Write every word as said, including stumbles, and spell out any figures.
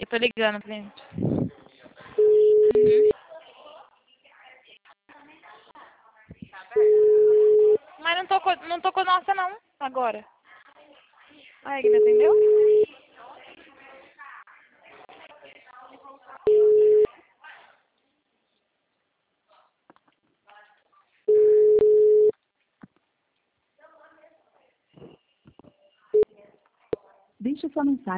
Tô ligando pra ele. Uhum. Mas não tocou, não tocou nossa não, agora. Ai, que me atendeu? Deixe sua mensagem.